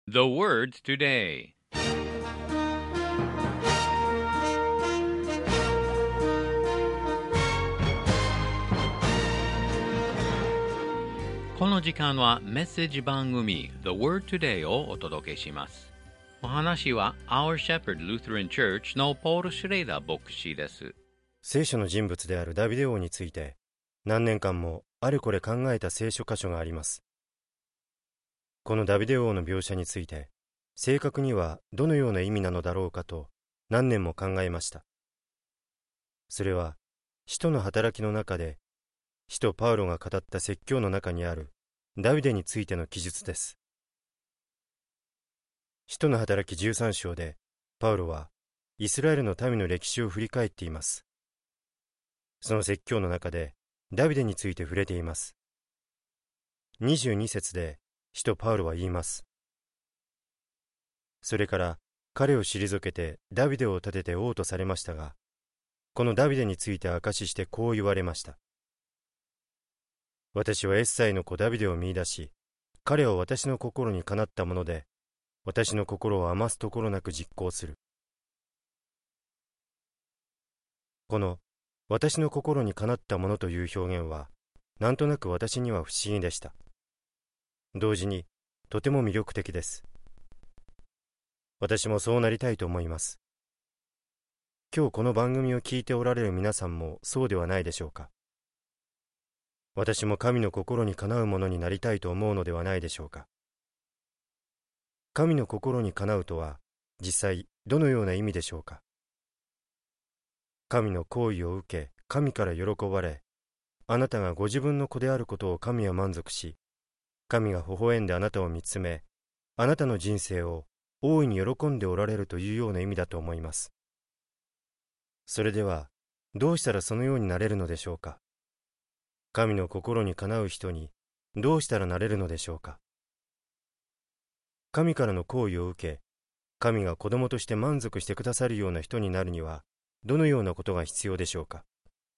The word today. この時間はメッセージ番組 The Word Today をお届けします。お話は Our Shepherd Lutheran Church のポール・シュレイダー牧師です。 聖書の人物であるダビデ王について何年間もあれこれ考えた聖書箇所があります。このダビデ王の描写について正確にはどのような意味なのだろうかと何年も考えました。それは使徒の働きの中で使徒パウロが語った説教の中にあるダビデについての記述です。使徒の働き13章でパウロはイスラエルの民の歴史を振り返っています。その説教の中でダビデについて触れています。22節で使徒パウロは言います。それから彼を退けてダビデを立てて王とされましたが、このダビデについて証ししてこう言われました。私はエッサイの子ダビデを見出し、彼は私の心にかなったもので、私の心を余すところなく実行する。この私の心にかなったものという表現は、なんとなく私には不思議でした。同時にとても魅力的です。私もそうなりたいと思います。今日この番組を聞いておられる皆さんもそうではないでしょうか。私も神の心にかなうものになりたいと思うのではないでしょうか。神の心にかなうとは実際どのような意味でしょうか。神の行為を受け、神から喜ばれ、あなたがご自分の子であることを神は満足し、神が微笑んであなたを見つめ、あなたの人生を大いに喜んでおられるというような意味だと思います。それでは、どうしたらそのようになれるのでしょうか。神の心にかなう人にどうしたらなれるのでしょうか。神からの行為を受け、神が子供として満足してくださるような人になるには、どのようなことが必要でしょうか。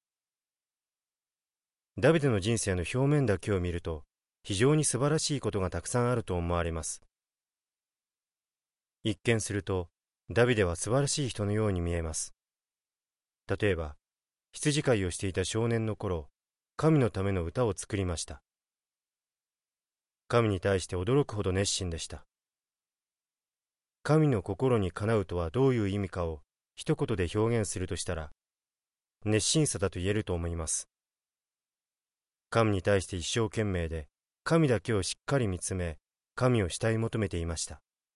ダビデの人生の表面だけを見ると、非常に素晴らしいことがたくさんあると思われます。一見すると、ダビデは素晴らしい人のように見えます。例えば、羊飼いをしていた少年の頃、神のための歌を作りました。神に対して驚くほど熱心でした。神の心にかなうとはどういう意味かを一言で表現するとしたら、熱心さだと言えると思います。神に対して一生懸命で、神だけをしっかり見つめ、神を慕い求めていました。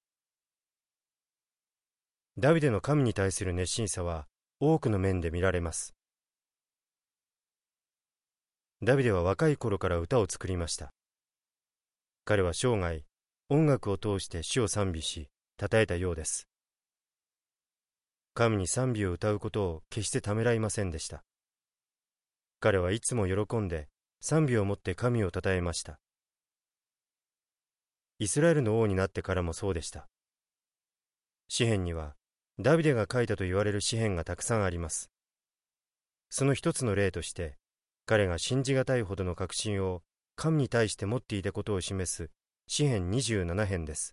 ダビデの神に対する熱心さは多くの面で見られます。ダビデは若い頃から歌を作りました。彼は生涯、音楽を通して主を賛美し、称えたようです。神に賛美を歌うことを決してためらいませんでした。彼はいつも喜んで賛美をもって神を称えました。イスラエルの王になってからもそうでした。詩編にはダビデが書いたと言われる詩編がたくさんあります。その一つの例として、彼が信じがたいほどの確信を神に対して持っていたことを示す詩編27編です。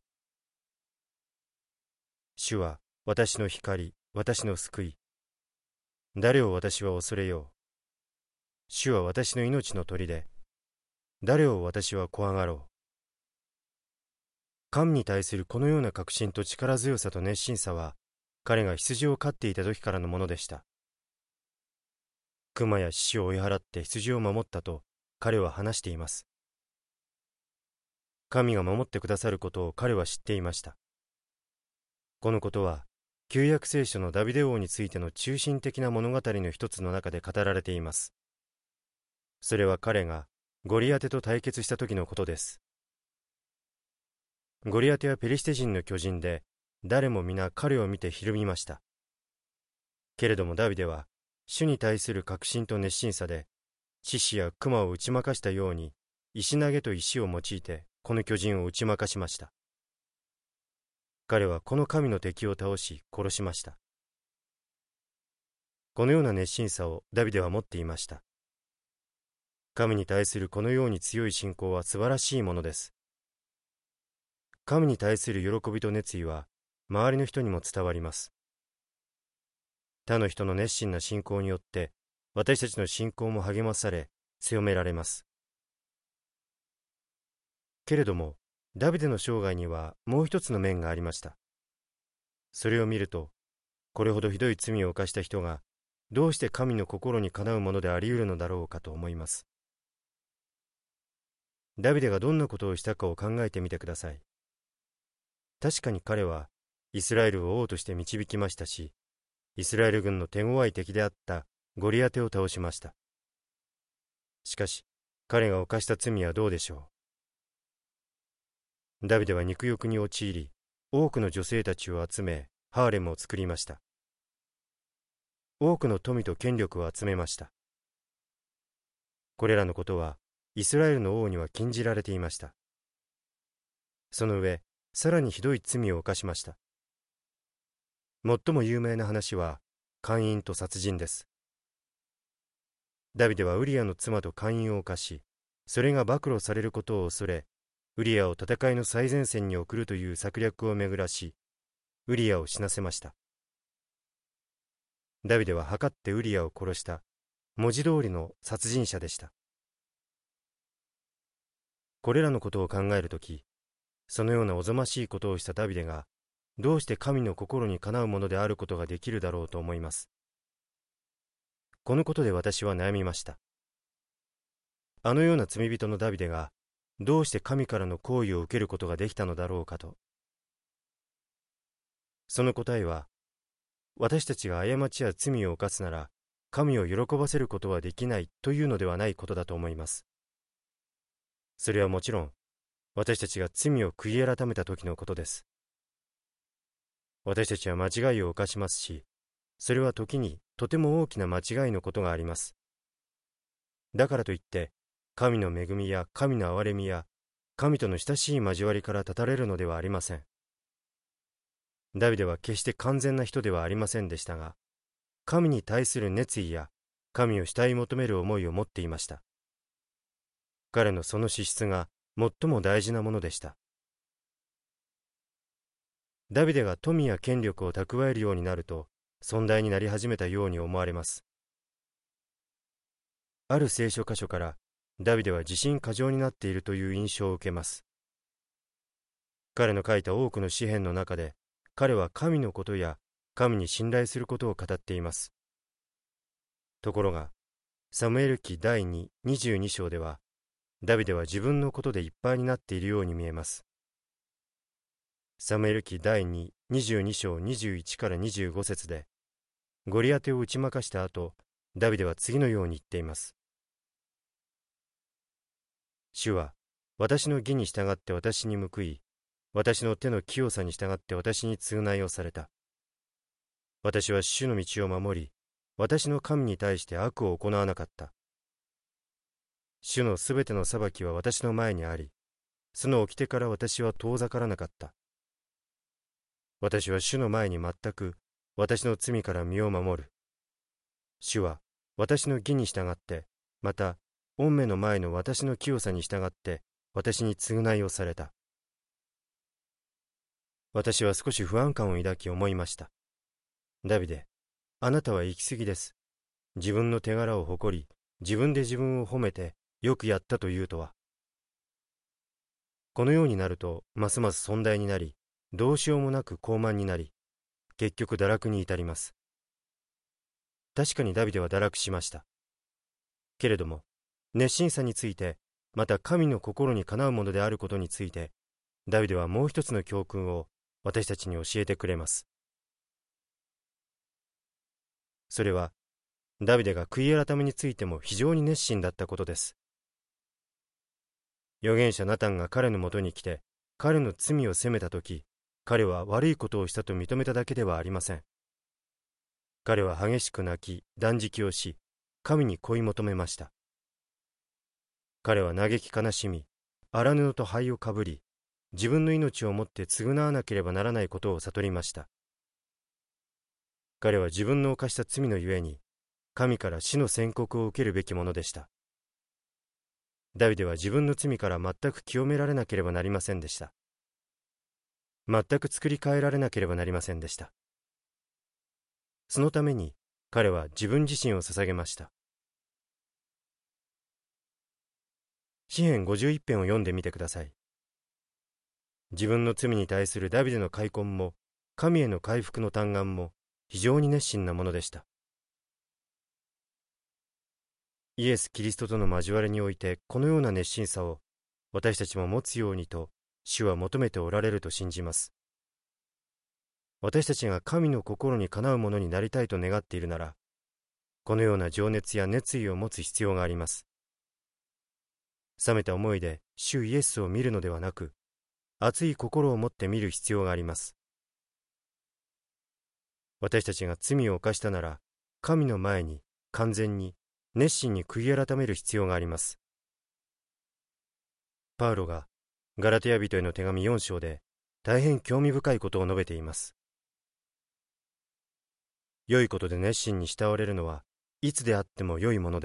主は私の光、私の救い。誰を私は恐れよう。主は私の命の砦。誰を私は怖がろう。神に対するこのような確信と力強さと熱心さは、彼が羊を飼っていた時からのものでした。熊や獅子を追い払って羊を守ったと彼は話しています。神が守ってくださることを彼は知っていました。このことは旧約聖書のダビデ王についての中心的な物語の一つの中で語られています。それは彼がゴリアテと対決した時のことです。ゴリアテはペリシテ人の巨人で、誰も皆彼を見てひるみました。けれどもダビデは主に対する確信と熱心さで、獅子や熊を打ち負かしたように石投げと石を用いてこの巨人を打ち負かしました。彼はこの神の敵を倒し殺しました。このような熱心さをダビデは持っていました。神に対するこのように強い信仰は素晴らしいものです。 神に対する喜びと熱意は周りの人にも伝わります。他の人の熱心な信仰によって私たちの信仰も励まされ強められます。けれどもダビデの生涯にはもう一つの面がありました。それを見ると、これほどひどい罪を犯した人がどうして神の心にかなうものであり得るのだろうかと思います。ダビデがどんなことをしたかを考えてみてください。確かに彼はイスラエルを王として導きましたし、イスラエル軍の手強い敵であったゴリアテを倒しました。しかし彼が犯した罪はどうでしょう。ダビデは肉欲に陥り、多くの女性たちを集めハーレムを作りました。多くの富と権力を集めました。これらのことはイスラエルの王には禁じられていました。その上、さらにひどい罪を犯しました。最も有名な話は姦淫と殺人です。ダビデはウリアの妻と姦淫を犯し、それが暴露されることを恐れ、ウリアを戦いの最前線に送るという策略を巡らし、ウリアを死なせました。ダビデは計ってウリアを殺した文字通りの殺人者でした。これらのことを考えるとき、そのようなおぞましいことをしたダビデがどうして神の心にかなうものであることができるだろうと思います。このことで私は悩みました。あのような罪人のダビデがどうして神からの行為を受けることができたのだろうかと。その答えは、私たちが過ちや罪を犯すなら神を喜ばせることはできないというのではないことだと思います。それはもちろん私たちが罪を悔い改めた時のことです。私たちは間違いを犯しますし、それは時にとても大きな間違いのことがあります。だからといって神の恵みや神の憐れみや神との親しい交わりから断たれるのではありません。ダビデは決して完全な人ではありませんでしたが、神に対する熱意や神を慕い求める思いを持っていました。彼のその資質が最も大事なものでした。ダビデが富や権力を蓄えるようになると尊大になり始めたように思われます。ある聖書箇所からダビデは自信過剰になっているという印象を受けます。彼の書いた多くの詩篇の中で、彼は神のことや神に信頼することを語っています。ところが、サムエル記第2、22章では、ダビデは自分のことでいっぱいになっているように見えます。サムエル記第2、22章21から25節で、ゴリアテを打ち負かした後、ダビデは次のように言っています。主は、私の義に従って私に報い、私の手の清さに従って私に償いをされた。私は主の道を守り、私の神に対して悪を行わなかった。主のすべての裁きは私の前にあり、その掟から私は遠ざからなかった。私は主の前に全く私の罪から身を守る。主は私の義に従って、また御目の前の私の清さに従って私に償いをされた。私は少し不安感を抱き思いました。ダビデ、あなたは行き過ぎです。自分の手柄を誇り、自分で自分を褒めて、よくやったというとは。このようになると、ますます尊大になり、どうしようもなく高慢になり、結局堕落に至ります。確かにダビデは堕落しました。けれども、熱心さについて、また神の心にかなうものであることについて、ダビデはもう一つの教訓を私たちに教えてくれます。それは、ダビデが悔い改めについても非常に熱心だったことです。預言者ナタンが彼のもとに来て、彼の罪を責めたとき、彼は悪いことをしたと認めただけではありません。彼は激しく泣き、断食をし、神に恋求めました。彼は嘆き悲しみ、荒布と灰をかぶり、自分の命をもって償わなければならないことを悟りました。彼は自分の犯した罪のゆえに、神から死の宣告を受けるべきものでした。ダビデは自分の罪から全く清められなければなりませんでした。 全く作り変えられなければなりませんでした。そのために彼は自分自身を捧げました。詩編51編を読んでみてください。自分の罪に対するダビデの悔恨も神への回復の嘆願も非常に熱心なものでした。イエス・キリストとの交わりにおいてこのような熱心さを私たちも持つようにと主は求めておられると信じます。私たちが神の心にかなうものになりたいと願っているなら、このような情熱や熱意を持つ必要があります。冷めた思いで主イエスを見るのではなく、熱い心を持って見る必要があります。私たちが罪を犯したなら、神の前に完全に熱心に悔い改める必要があります。パウロがガラテヤ人への手紙4章で大変興味深いことを述べています。良いことで熱心に慕われるのはいつであっても良いものです。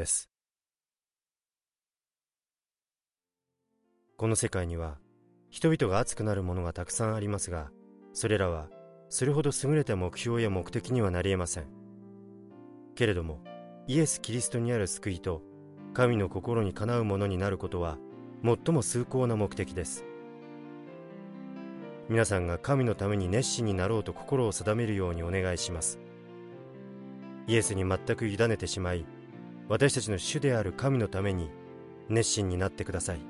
この世界には人々が熱くなるものがたくさんありますが、それらはそれほど優れた目標や目的にはなり得ません。けれどもイエス・キリストにある救いと神の心にかなうものになることは最も崇高な目的です。皆さんが神のために熱心になろうと心を定めるようにお願いします。イエスに全く委ねてしまい、私たちの主である神のために熱心になってください。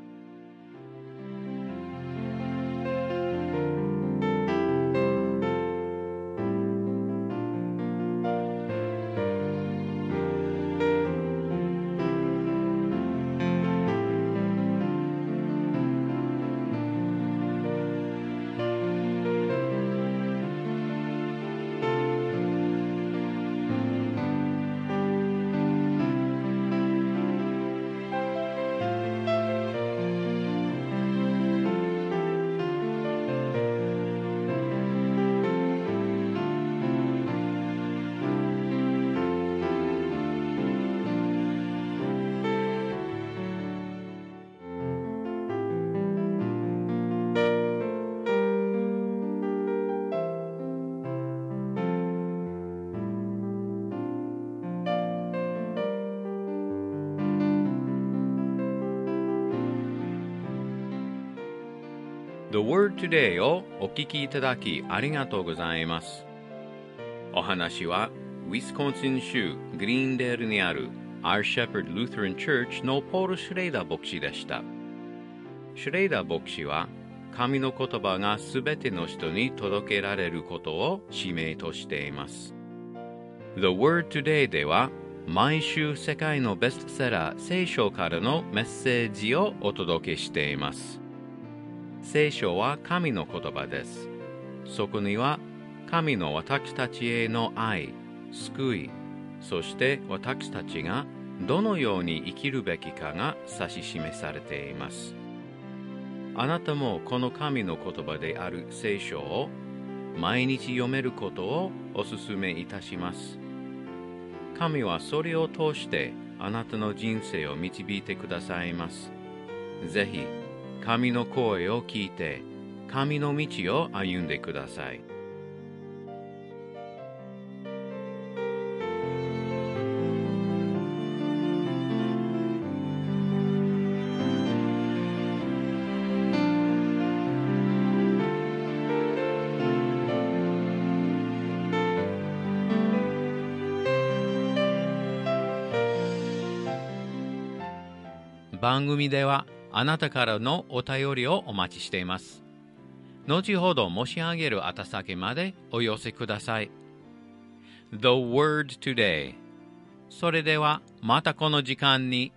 The Word Today をお聞きいただきありがとうございます。お話はウィスコンシン州グリーンデールにある Our Shepherd Lutheran Church のポール・シュレイダー牧師でした。シュレイダー牧師は神の言葉がすべての人に届けられることを使命としています。The Word Today では毎週世界のベストセラー聖書からのメッセージをお届けしています。聖書は神の言葉です。そこには神の私たちへの愛、救い、そして私たちがどのように生きるべきかが指し示されています。あなたもこの神の言葉である聖書を毎日読めることをお勧めいたします。神はそれを通してあなたの人生を導いてくださいます。ぜひ神の声を聞いて神の道を歩んでください。番組ではあなたからのお便りをお待ちしています。後ほど申し上げる宛先までお寄せください。The Word Today。それではまたこの時間に